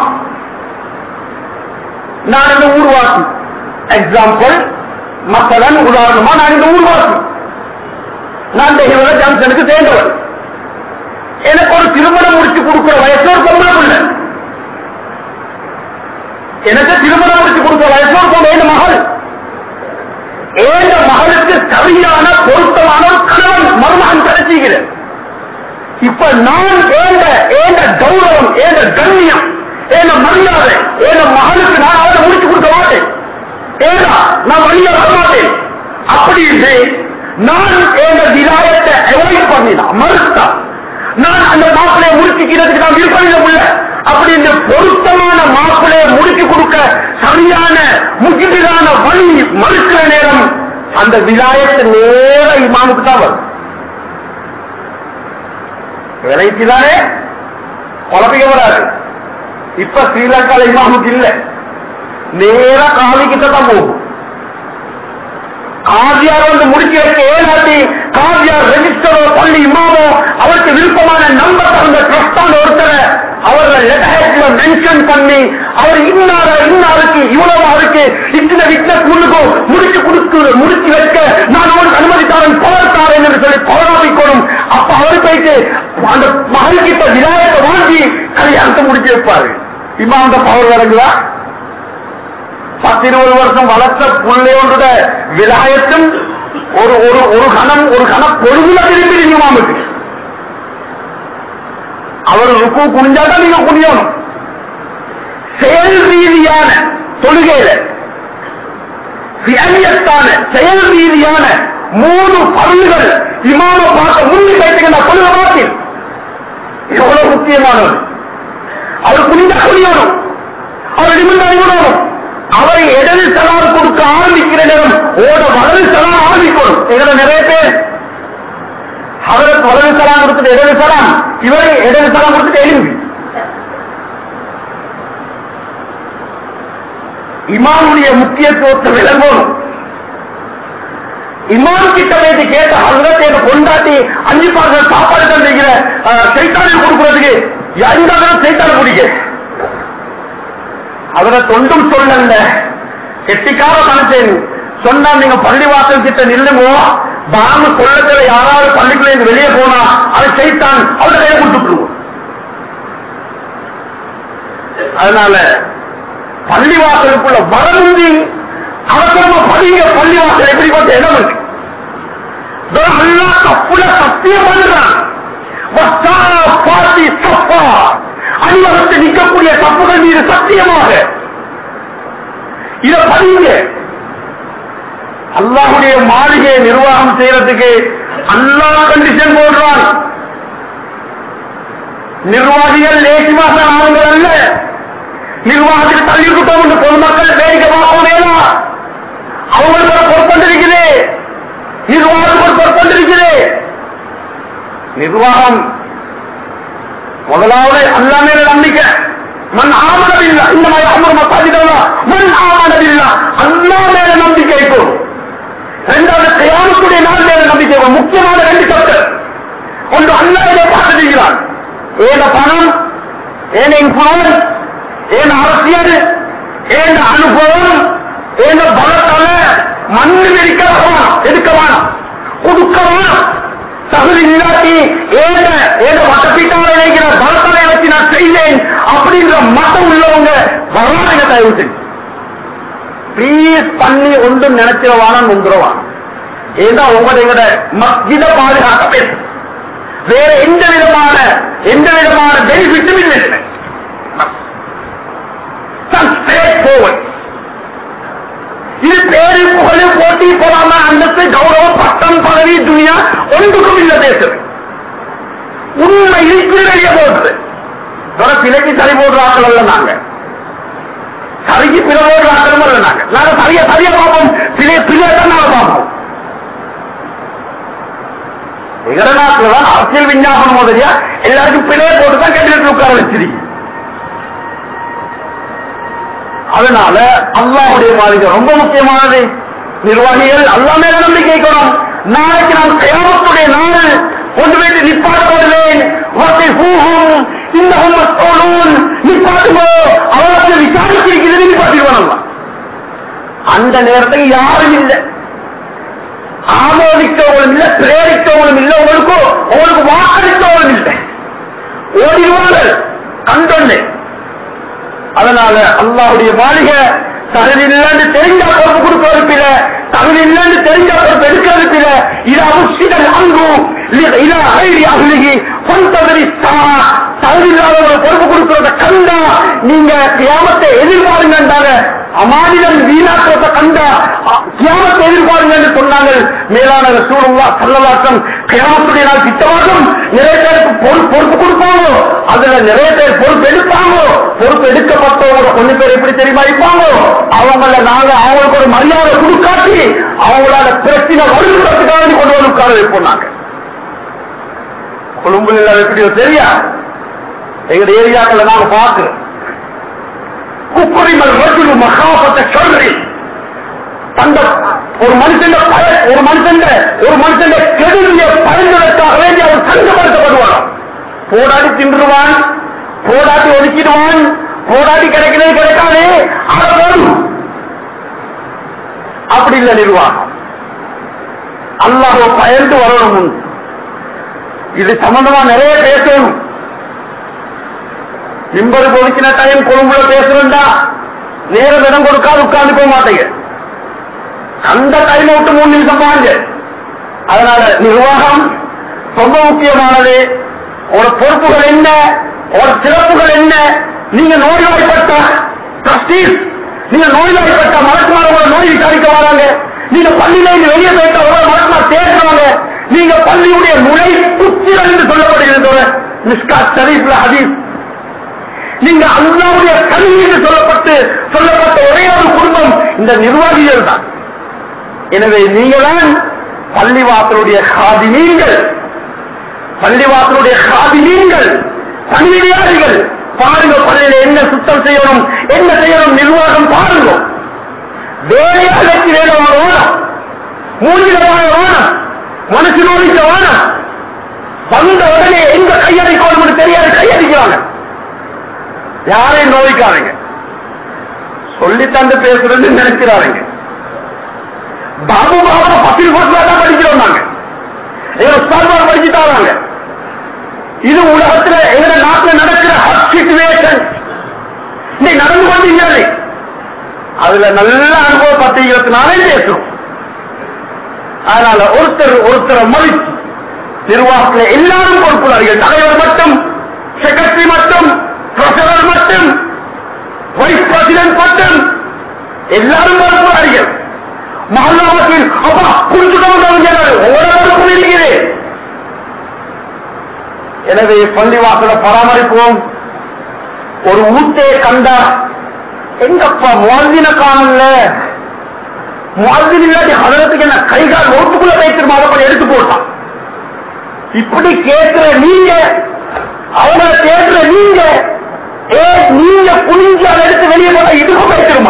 நான் இந்த ஊர்வாசி, எக்ஸாம்பிள் மக்களன் உதாரணமா நான் இந்த ஊர்வாசி, நான் இந்த ஜங்ஷனுக்கு சேர்ந்தவர். எனக்கு ஒரு திருமணம் முடிச்சு கொடுக்கிற வயசு ஒரு பொம்பளை பிள்ளை, எனக்கு திருமணம் முடிச்சு கொடுக்கிற வயசு ஒரு பொம்பளை மகள். ஏந்த மகளுக்கு சரியான பொருத்தமான ஒரு கணவன் மருமகன் கிடைச்சிக்கிறேன். இப்ப நான் ஏந்த ஏந்த கௌரவம், ஏந்த கண்ணியம், ஏந்த மரியாதை, ஏந்த மகளுக்கு நான் அவரை முடிச்சு கொடுக்க மாட்டேன். ஏதா நான் வழியா வரமாட்டேன். அப்படி இல்லை, நான் ஏந்த விலாயத்தை அவாய்ட் பண்ணினா மறுத்தா நான் அந்த மாப்பிளையை முடிச்சுக்கிறதுக்கு நான் விருப்பம் உள்ள. அப்படி இந்த பொருத்தமான மாப்பிளையை முடிச்சு கொடுக்க சரியான முக்கியமான வழி மறுக்கிற நேரம் அந்த விலாயத்தை நேர இமாமுக்கு தான் வரும். விலைக்குதானே குழப்பிக்க வராது. இப்ப ஸ்ரீலங்கால இமாமுக்கு இல்லை, நேர காலிக்கிட்ட தான் போகும். காதியார் வந்து முடிச்சு வைக்க ஏழாட்டி காதியார் ரெஜிஸ்டரோ பள்ளி இமாமோ அவருக்கு விருப்பமான நம்பர் தகுந்த ட்ரஸ்டான ஒருத்தரை அவர்கள் லெட்டர்ல மென்ஷன் பண்ணி அவர் இன்னார இன்னாருக்கு இவ்வளவு இருக்கு இத்தனை விட்னஸ் முன்னுக்கோ முடிச்சு கொடுத்து முடிச்சு வைக்க நான் அவருக்கு அனுமதித்தாரன் பவர்த்தாரன் என்று சொல்லி பவராபிக்கணும். அப்ப அவர் போயிட்டு அந்த மகள்கிட்ட விநாயகத்தை வாங்கி கல்யாணத்தை முடிச்சு வைப்பாரு. இமாம் அந்த பவர் வழங்குவா. பத்து இருபது வருஷம் வளர்த்த பிள்ளையோட விலாயத்தும் ஒரு ஒரு ஒரு கணம் ஒரு கணம் பொழுதுல திரும்பி இமாமுக்கு அவர் ருக்கு குனிஞ்சாதான் நீங்க குனியணும். செயல் ரீதியான தொழுகையில செயல் ரீதியான மூணு பருள்கள் இமாம பார்க்க முன்னி வைத்துக்கின்ற கொள்கை மாற்றில் எவ்வளவு முக்கியமானது. அவர் குனிஞ்சா குனியணும், அவர் நிமிர்ந்து நிமிடணும். அவரை இடது சலாம் கொடுக்க ஆரம்பிக்கிற நேரம் ஓட வலது சலாம் ஆரம்பிக்கணும். இதுல நிறைய பேர் அவருக்கு வலது சலாம் கொடுத்துட்டு இடது சலாம், இவரை இடது சலாம் கொடுத்துட்டு எழுந்து. இமாமுடைய முக்கியத்துவத்தை விளங்கணும். இமாம் கிட்ட போயிட்டு கேட்ட ஹஸ்ரத் கொண்டாட்டி அஞ்சு பாசம் சாப்பாடு தந்திருக்கிற சைத்தானில் கொடுக்கிறதுக்கு ஐந்தாவது சைத்தான பிடிக்க அவரை தொண்டும் சொல்லல, கெட்டிக்கார மனுஷன் சொன்னா நீங்க பள்ளிவாசல் கிட்ட நில்லுமோ பாம கொள்ளத்துல யாராவது பள்ளிக்குள்ள இருந்து வெளியே போனா அதை செய்தான் அவரை கையை கொடுத்துருவோம். அதனால பள்ளிவாசலுக்குள்ள வரமுந்தி அவசரமா பதிங்க. பள்ளிவாசல் எப்படி பார்த்த இடம் இருக்கு, தப்புல சத்தியம் பண்றான். அணிவகுத்து நிற்கக்கூடிய தப்புகள் மீது சத்தியமாக இதை பதிங்க. அல்லாஹுடைய மாளிகையை நிர்வாகம் செய்யறதுக்கு அல்லாஹ் கண்டிஷன் போடுறான். நிர்வாகிகள் லேசிமாக ஆளுங்கள் அல்ல. நிர்வாகத்துக்கு தள்ளிவிட்டோம் என்று பொதுமக்கள் வேடிக்கை பார்க்க வேணாம். அவங்களுக்கு ஒரு பொறுப்பண்டிருக்குது, நிர்வாகத்துக்கு ஒரு பொறுப்பண்டிருக்குது. நிர்வாகம் முதலாவது அல்லா மேல நம்பிக்கை. மண் ஆமனவில்லா இந்த மாதிரி அமர் மசாஜிதா மண் ஆமனவில்லா அல்லா மேல நம்பிக்கை இருக்கும். இரண்டாவது கியாமத்துடைய நாள் மேல நம்பிக்கை. முக்கியமான ரெண்டு சப்டர். ஒன்று அல்லாஹ்வை பார்த்துக்கிறான். ஏன பணம், ஏன இன்ஃப்ளூயன்ஸ், ஏன அரசியல், ஏன அனுபவம், ஏன பலத்தால மண்ணில் இருக்க வேணாம், எடுக்க வேணாம், கொடுக்க வேணாம். தகுதி இல்லாட்டி ஏன ஏன மட்டப்பீட்டால நினைக்கிற பலத்தாலை வச்சு நான் செய்தேன் அப்படின்ற மட்டம் உள்ளவங்க வராங்க. தயவு செஞ்சு பிளீஸ் பண்ணி ஒன்றும் நினைச்சிடவான முந்துருவான். ஏன்னா உங்களோட மஸ்ஜித பாதுகாக்க பேசு. வேற எந்த விதமான எந்த விதமான பெனிஃபிட்டும் இல்லை. பதவி போலாம அந்தஸ்து கௌரவம் பட்டம் பதவி துணியா ஒன்றுக்கும் இல்ல பேசுது. உண்மை இருக்கிற வெளியே போகுது. பிழைக்கு சரி போடுறாக்கள் அல்ல நாங்க, சரிக்கு பிற போடுறாக்களும் அல்ல நாங்க. நாங்க சரியா சரியா பார்ப்போம், பிழை பிள்ளை தான் நாங்க பார்ப்போம். எங்கட நாட்டுல தான் அரசியல் விஞ்ஞாபனம் முதலியா எல்லாருக்கும் பிழையை போட்டுதான் கேட்டு உட்கார வச்சிருக்கு. அதனால அல்லாஹ்வுடைய மாளிகை ரொம்ப முக்கியமானது. நிர்வாகிகள் அல்லாஹ் மேல நம்பிக்கை வைக்கணும். நாளைக்கு நான் கியாமத்துடைய நாள் கொண்டு போயிட்டு நிப்பாட்டப்படுவேன். இந்த நிப்பாட்டுமோ அவர்களுக்கு விசாரிச்சிருக்கிறது நிப்பாட்டிடுவான். அந்த நேரத்தில் யாரும் இல்லை, ஆமோதித்தவங்களும் இல்லை, பிரேரித்தவங்களும் இல்லை, உங்களுக்கு உங்களுக்கு வாக்களித்தவங்களும் இல்லை, ஓடிடுவார்கள் கண்டொன்னு. அதனால அல்லாஹ்வுடைய மாளிகை தகுதியில்லாண்டு தெரிஞ்ச பொறுப்பு கொடுப்பதற்கில, தகுதியில்லாண்டு தெரிஞ்ச பொறுப்பு எடுக்கிறதுக்கில, இது அவசியம் அங்கும் தகுதியில்லாதவர்கள் பொறுப்பு கொடுக்கிறத கண்டா நீங்க கியாமத்தை எதிர்பாருங்க. அமானிடம் வீணாக்கிறத கண்டா கியாமத்தை எதிர்பாருங்க என்று சொன்னார்கள். மேலான ரசூலுல்லாஹ் ஸல்லல்லாஹு அலைஹி வஸல்லம் கியாமத்துடைய நாள் திட்டமாகும். நிறைய பேருக்கு பொறுப்பு கொடுப்பாங்க, அதுல நிறைய பேர் பொறுப்பு எடுப்பாங்க. பொறுப்பு எடுக்கப்பட்டவங்க கொஞ்சம் பேர் எப்படி தெரியுமா இருப்பாங்க, அவங்கள நாங்க அவங்களுக்கு ஒரு மரியாதை கொடுக்காட்டி அவங்களால பிரச்சனை வருகிறதுக்காக கொண்டு வந்து உட்கார வைப்போம். நாங்க கொழும்புல எப்படியோ தெரியா, எங்க ஏரியாக்களை நாங்க பார்க்கிறோம். குப்புரிமல் ரஜுலு மகாபத்த சொல்றி அந்த ஒரு மனுஷன் ஒரு மனுஷன் ஒரு மனுஷன் கெடுதிய பயன்படுத்தாக வேண்டி அவர் சங்கப்படுத்தப்படுவார். போராடி தின்றுவான், போராடி ஒதுக்கிடுவான், போராடி கிடைக்கிறது கிடைக்காது, அப்படி இல்லை நிர்வாகம். அல்லாஹ் பயந்து வரணும். இது சம்பந்தமா நிறைய பேசணும். நிம்பது பொதுக்கின டைம் கொழும்புல பேசுறா நேரம் இடம் கொடுக்காது உட்கார்ந்து போக மாட்டேங்க. அந்த டைம் விட்டு மூணு நிமிஷம் பாருங்க. அதனால நிர்வாகம் ரொம்ப முக்கியமானது. ஒரு பொறுப்புகள் என்ன, ஒரு சிறப்புகள் என்ன. நீங்க நோய்வாய்ப்பட்ட ட்ரஸ்டீஸ், நீங்க நோய்வாய்ப்பட்ட மலக்குமாரோட நோய் விசாரிக்க வராங்க. நீங்க பள்ளியில இருந்து வெளியே போயிட்ட மலக்குமார் சேர்க்கிறாங்க. நீங்க பள்ளியுடைய நுழை புத்திரன் என்று சொல்லப்படுகிறது மிஸ்காத் ஷரீஃப்ல ஹதீஸ். நீங்க அல்லாஹ்வுடைய கல்வி என்று சொல்லப்பட்டு சொல்லப்பட்ட ஒரே ஒரு குடும்பம் இந்த நிர்வாகிகள் தான். எனவே நீங்களான் பள்ளிவாசலுடைய காதினீங்கள், பள்ளிவாசலுடைய காதினீங்கள், பணியாளர்கள். பாருங்க பள்ளியில என்ன சுத்தம் செய்யணும், என்ன செய்யணும், நிர்வாகம் பாருங்க. வேலையாளருக்கு வேலை வாழணும், மூலிகமான வாழணும், மனசு நோய்க்க வாழணும். வந்த உடனே எங்க கையடிக்கணும் தெரியாது, கையடிக்கிறாங்க. யாரையும் நோய்க்காரங்க சொல்லி தந்து பேசுறது நினைக்கிறாருங்க. பாபு பாபா பத்தில் தான் படிக்கிறோம் நாங்க, படிச்சுட்டாங்க. இது உலகத்துல எங்க நாட்டில் நடக்கிற ஹாட் சிச்சுவேஷன் இன்னைக்கு நடந்து கொண்டீங்களே, அதுல நல்ல அனுபவம் பத்திரிக்கிறதுனாலே பேசுறோம். அதனால ஒருத்தர் ஒருத்தரை மதிச்சு நிர்வாகத்தில் எல்லாரும் பொறுப்புள்ளார்கள். தலைவர் மட்டும், செக்ரட்டரி மட்டும், பிரசிடன்ட் மட்டும், வைஸ் பிரசிடன்ட் மட்டும் எல்லாரும் பொறுப்புள்ளார்கள். மஹல்லாவத்தில் அப்பா குறிச்சுட்டு இருக்கிறது. எனவே பள்ளிவாசலை பராமரிப்போம். ஒரு ஊத்தையை கண்டா எங்கப்பா முஅத்தின காணல, முஅத்தின் இல்லாட்டி ஹதரத்துக்கு என்ன கைகால் ஓட்டுக்குள்ள வைத்திருமா அதை எடுத்து போட்டான். இப்படி கேட்கிற நீங்க, அவங்களை கேட்கிற நீங்க, ஏ நீங்க புரிஞ்சு அதை எடுத்து வெளியே போட இதுக்கு வைத்திருமா?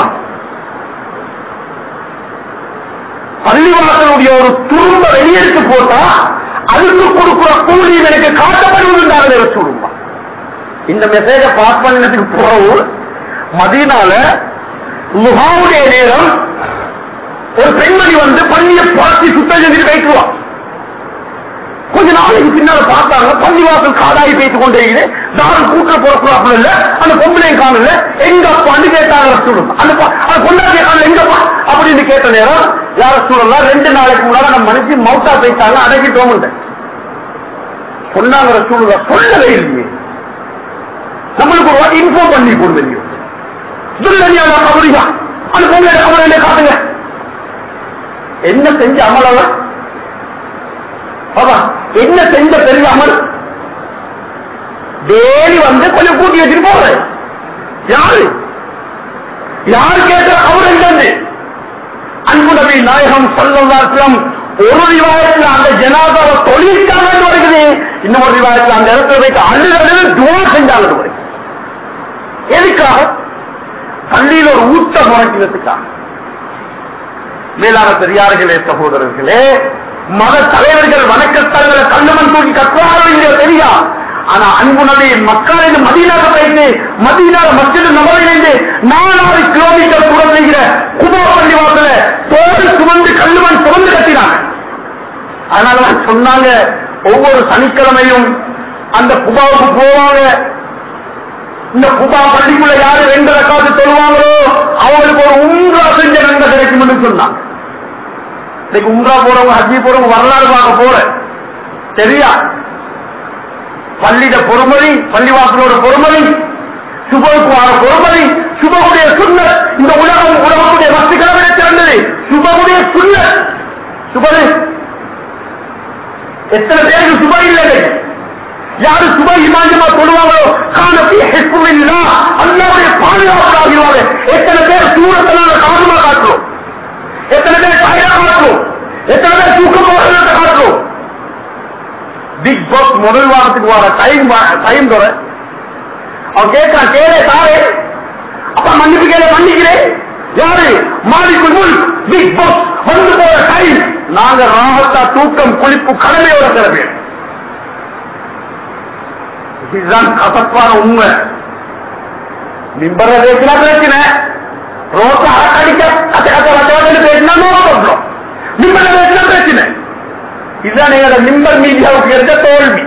பள்ளிவாசலுடைய ஒரு துரும்ப வெளியெடுத்து போட்டா அதுக்கு கொடுக்கிற கூலி எனக்கு காட்டப்படுவதுண்டாக சொல்லுமா. இந்த மெசேஜ பாஸ் பண்ணதுக்கு பிறகு மதீனால முகாவுடைய நேரம் ஒரு பெண்மணி வந்து பள்ளியை பார்த்து சுத்தம் செஞ்சு வைக்குவான். கொஞ்ச நாளைக்கு பின்னால பார்த்தாங்க பள்ளிவாசல் காடாகி பேசிக் கொண்டே தாரம் கூட்ட போறப்ப இல்ல, அந்த பொம்பளை காணல, எங்க அப்பான்னு கேட்டாங்க சொல்லுங்க. அந்த பொண்ணாட்டிய காணல எங்கப்பா அப்படின்னு கேட்ட நேரம் யார சூழலாம் ரெண்டு நாளைக்கு முன்னால நம்ம மனுஷன் மவுத்தா போயிட்டாங்க, அடக்கிட்டோம் சொன்னாங்க. சூழலா சொல்லவே இல்லையே, நம்மளுக்கு ஒரு வாட்டி இன்ஃபார்ம் பண்ணி போடுவீங்க. அந்த பொம்பளை கவலை காட்டுங்க. என்ன செஞ்ச அமல் அவர் என்ன செஞ்ச பெரிய அமல்? டெய்லி வந்து கொஞ்சம் கூட்டி வச்சுட்டு போற யாரு யாரு கேட்ட அவர் என்னன்னு அன்பு நபி நாயகம் ஸல்லல்லாஹு அலைஹி வஸல்லம் ஒரு ரிவாயத்தில் அந்த ஜனாதாவை தொழிற்காக வருகிறது, இன்னொரு ரிவாயத்தில் அந்த இடத்துல வைத்து அழுது துவா செஞ்சாங்க. எதுக்காக? பள்ளியில் ஒரு ஊட்ட முறைக்கிறதுக்காக. மேலான பெரியார்களே சகோதரர்களே, மத தலைவர்கள் வணக்கத்தங்களை கண்ணமன் தூக்கி கற்றாரோ தெரியா. ஆனா அன்பு நபி மக்களின் மதீனாவை வைத்து மதீனால மஸ்ஜித் நபரிலிருந்து நாலாறு கிலோமீட்டர் தூரம் செய்கிற குபா பள்ளிவாசல தோடு சுமந்து கல்லுமன் சுமந்து கட்டினாங்க. அதனால சொன்னாங்க ஒவ்வொரு சனிக்கிழமையும் அந்த குபாவுக்கு போவாங்க. இந்த குபா பள்ளிக்குள்ள யாரு ரெண்டு ரக்காத்து சொல்லுவாங்களோ அவங்களுக்கு ஒரு உம்ரா செஞ்ச நன்மை கிடைக்கும் சொன்னாங்க. இன்னைக்கு உம்ரா போறவங்க ஹஜ்ஜி போறவங்க வரலாறு பார்க்க போற சரியா? பள்ளியிட பொறுமதி, பள்ளிவாசலோட பொறுமதி, சுபகுக்கு வார பொறுமதி, சுபகுடைய சுண்ணத் இந்த உலகம் உலகத்துடைய வசதிகளை திறந்தது. சுபகுடைய சுண்ணத் சுபது எத்தனை பேருக்கு சுப இல்லை? யாரு சுப இமாஞ்சமா சொல்லுவாங்களோ காணப்பி ஹெக்குமில்லா அல்லாவுடைய பாதுகாப்பு ஆகிடுவாங்க. எத்தனை பேர் சூரத்தினால காரணமா காட்டுறோம், எத்தனை பேர் காயா காட்டுறோம், எத்தனை பேர் தூக்கம் போகிறத காட்டுறோம். பிக் பாஸ் முதல் வாரத்துக்கு வர டைம் டைம் தோற அவன் கேட்கிறான், கேளே தாரே அப்ப மன்னிப்பு கேள மன்னிக்கிறேன். யாரு? மாலிக்குல் முல்க் பிக் பாஸ் வந்து போற டைம். நாங்க ராகத்தா தூக்கம் குளிப்பு கடமையோட கிளம்பி. இதுதான் கசப்பான உண்மை. மிம்பர பேசினா பிரச்சனை, ரோட்டை அடிக்க கத்த கத்த வச்சவர்கள் பேசினா நோக்க சொல்றோம். மிம்பர பேசினா பிரச்சனை. இதுதான் எங்களோட மிம்பர் மீடியாவுக்கு இருக்க தோல்வி.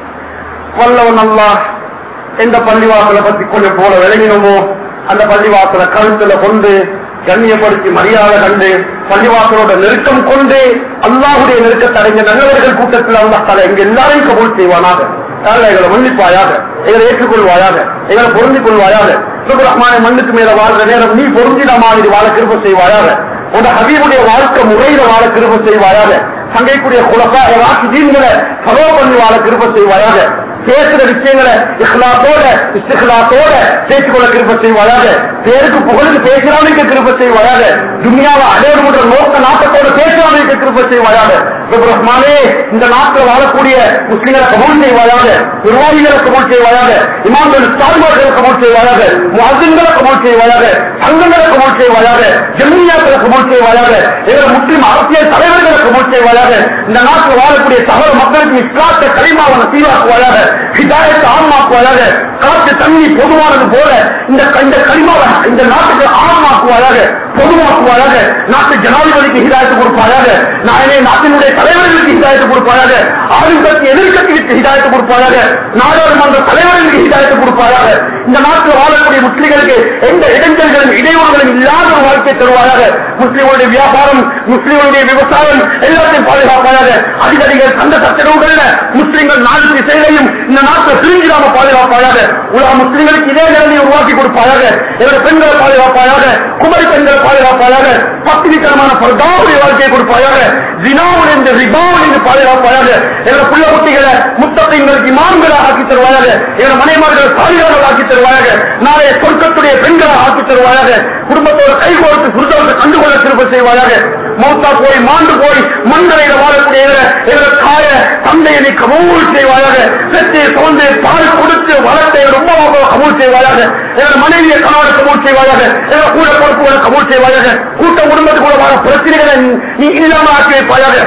வல்லவன் அல்லாஹ் எந்த பள்ளிவாசலை பத்தி கொஞ்சம் போல விளங்கினோமோ அந்த பள்ளிவாசலை கழுத்துல கொண்டு கண்ணியப்படுத்தி மரியாதை கண்டு பள்ளிவாசலோட நெருக்கம் கொண்டு அல்லாஹுடைய நெருக்கத்தை அடைஞ்ச நல்லவர்கள் கூட்டத்தில் அல்லாஹ் எங்க எல்லாரையும் கபூல் செய்வானாக. எங்களை மன்னிப்பாயாக, எங்களை ஏற்றுக்கொள்வாயாக, எங்களை பொருந்திக் கொள்வாயாக. ரஹ்மானை மண்ணுக்கு மேல வாழ்ற நேரம் நீ பொருந்திட மாதிரி வாழ கிருபை செய்வாயாக. உங்க ஹபீபுடைய வாழ்க்கை முறையில வாழ கிருபை செய்வாயாக. சங்கைக்குரிய குலப்பா ராசிதீன்களை ஃபாலோ பண்ணி வாழ கிருபை செய்வாயாக. பேசுற விஷயங்களை இஹ்லாத்தோட இஸ்திஹ்லாத்தோட பேசிக்கொள்ள கிருபை செய்வாயாக. பேருக்கு புகழுக்கு பேசுறாமைக்கு கிருபை செய்வாயாக. துனியாவை அடையணுன்ற நோக்க நாட்டத்தோட பேசுறாமைக்கு கிருபை செய்வாயாக. ரஹ்மானே இந்த நாட்டில் வாழக்கூடிய முஸ்லிம்களை கபூல் செய்வாயாக, நிர்வாகிகளை கபூல் செய்வாயாக, இமாம்கள் சார்பார்களை கபூல் செய்வாயாக, முஅஸ்ஸின்களை கபூல் செய்வாயாக, சங்கங்களை கபூல் செய்வாயாக, ஜம்மியாக்களை கபூல் செய்வாயாக, எங்கள் முஸ்லிம் அரசியல் தலைவர்களை கபூல் செய்வாயாக. இந்த நாட்டில் வாழக்கூடிய சகல மக்களுக்கு இஸ்லாத்தை கலிமாவை நசீவாக்குவாயாக, ஹிதாயத்தை ஆன்மாக்குவாயாக. காற்று தண்ணி பொதுவானது போல இந்த இந்த கலிமாவை இந்த நாட்டுக்கு ஆன்மாக்குவாயாக, பொதுவாக்குவாயாக. நாட்டு ஜனாதிபதிக்கு ஹிதாயத்தை கொடுப்பாயாக, நானே நாட்டினுடைய தலைவர்களுக்கு ஹிதாயத்தை கொடுப்பாயாக, ஆளுங்கட்சி எதிர்கட்சிக்கு ஹிதாயத்தை கொடுப்பாயாக, நாடாளுமன்ற தலைவர்களுக்கு ஹிதாயத்தை கொடுப்பாயாக. இந்த நாட்டில் வாழக்கூடிய முஸ்லிம்களுக்கு எந்த இடைஞ்சல்களும் இடையூறுகளும் இல்லாத ஒரு வாழ்க்கை தருவாயாக. முஸ்லிம்களுடைய வியாபாரம், முஸ்லிம்களுடைய விவசாயம் எல்லாத்தையும் பாதுகாப்பாயாக. அதிகாரிகள் சந்த சச்சரவுகள்ல முஸ்லிம்கள் நாடு திசைகளையும் இந்த நாட்டில் பிரிஞ்சிடாம பாதுகாப்பாயாக. உலக முஸ்லிம்களுக்கு இதே நிலையை உருவாக்கி கொடுப்பாயாக. எங்களுடைய பெண்களை பாதுகாப்பாயாக, குமரி பெண்களை பாதுகாப்பாயாக, பத்திரிகரமான பர்தாவுடைய வாழ்க்கையை கொடுப்பாயாக. ஜினாவிலிருந்து ரிபாவிலிருந்து பாதுகாப்பாயாக. எங்களுடைய புள்ள குட்டிகளை முத்தத்தைங்களுக்கு இமாம்களை ஆக்கி தருவாயாக. எங்களுடைய மனைமார்களை சாலிகார்கள் ஆக்கி தருவாயாக. நாளைய சொர்க்கத்துடைய பெண்களை ஆக்கி தருவாயாக. குடும்பத்தோடு கைகோர்த்து சுருத்தவத்தை கண்டுகொள்ள திருப்ப செய்வாயாக. மௌத்தா போய் மாண்டு போய் மண்ணையில வாழக்கூடிய எங்களை காய தந்தையை கபூல் செய்வாயாக. பெற்று தோன்று பால் கொடுத்து வளர்த்தை ரொம்ப கபூல் செய்வாயாக. எங்களை மனைவியை கணவனை கபூல் செய்வாயாக. எங்களை கூட பொறுப்புகளை கபூல் செய்வாயாக. கூட்ட குடும்பத்துக்குள்ள வர பிரச்சனைகளை நீ இல்லாம ஆக்கி வைப்பாயாக.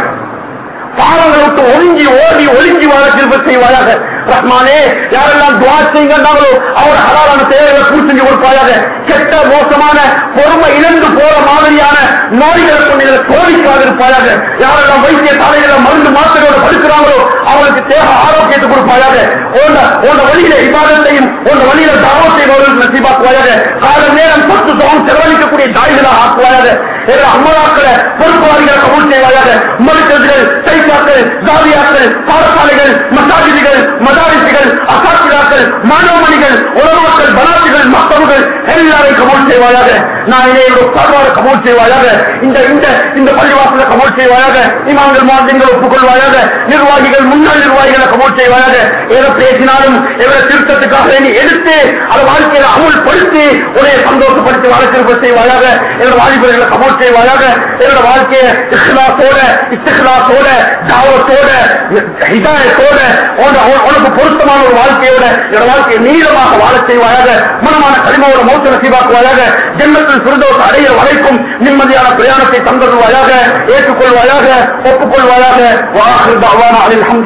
பாவங்களை விட்டு ஒழுங்கி ஓடி ஒழுங்கி வாழ திருப்ப செய்வாயாக. ரஹ்மானே யாரெல்லாம் துவா செய்கிறாங்களோ அவரோட ஹலாலான தேவைகளை பூர்த்தி செஞ்சு கொடுப்பாயாக. கெட்ட மோசமான பொறுமை இழந்து போற மாதிரியான நோய்களை கொண்டு சோதிக்காக இருப்பாயாக. யாரெல்லாம் வைத்திய சாலைகளை மருந்து மாத்திரையோட படுக்கிறாங்களோ அவங்களுக்கு தேவை ஆரோக்கியத்தை கொடுப்பாயாக. உங்க வழியில விவாதத்தையும் உங்க வழியில தாவத்தையும் நசீபாக்குவாயாக. கால நேரம் பத்து சமம் செலவழிக்கக்கூடிய தாய்களாக ஆக்குவாயாக. அம்மளாக்களை பொறுப்புவாதிகளை கபூல் செய்வாயாக. மருத்துவர்கள், சைக்காக்கள், தாதியாக்கள், பாடசாலைகள், மசாஜிதிகள், மதாரிசிகள், அசாத்திராக்கள், மாணவமணிகள், உலமாக்கள், பனாத்திகள், மக்கள்கள் எல்லாரும் கபூல் செய்வாயாக. நான் என்னுடைய உட்கார்வாரை கபூல் செய்வாயாக. இந்த இந்த இந்த பள்ளிவாசலை கபூல் செய்வாயாக. இமாம்கள் மாதிரிகள் ஒப்புக்கொள்வாயாக. நிர்வாகிகள் முன்னாள் நிர்வாகிகளை கபூல் செய்வாயாக. எதை பேசினாலும் எவ்வளவு திருத்தத்துக்காக வேண்டி எடுத்து அதை வாழ்க்கையில அமுல்படுத்தி உடைய சந்தோஷப்படுத்தி வாழ்க்கை செய்வாயாக. என்னோட வாலிபர்களை கபூல் செய்வாயாக. என்னோட வாழ்க்கையை இஸ்லாத்தோட இஸ்திக்லாத்தோட தாவத்தோட ஹிதாயத்தோட உனக்கு பொருத்தமான ஒரு வாழ்க்கையோட என்னோட வாழ்க்கையை நீளமாக வாழ செய்வாயாக. மனமான கனிமாவோட மௌத்த நசீபாக்குவாயாக. ஜன்னத்தில் சுருந்தோடு அடைய வரைக்கும் நிம்மதியான பிரயாணத்தை தந்தருவாயாக. ஏற்றுக்கொள்வாயாக, ஒப்புக்கொள்வாயாக. வாஹிர் தஅவானா அல்ஹம்துலில்லாஹ்.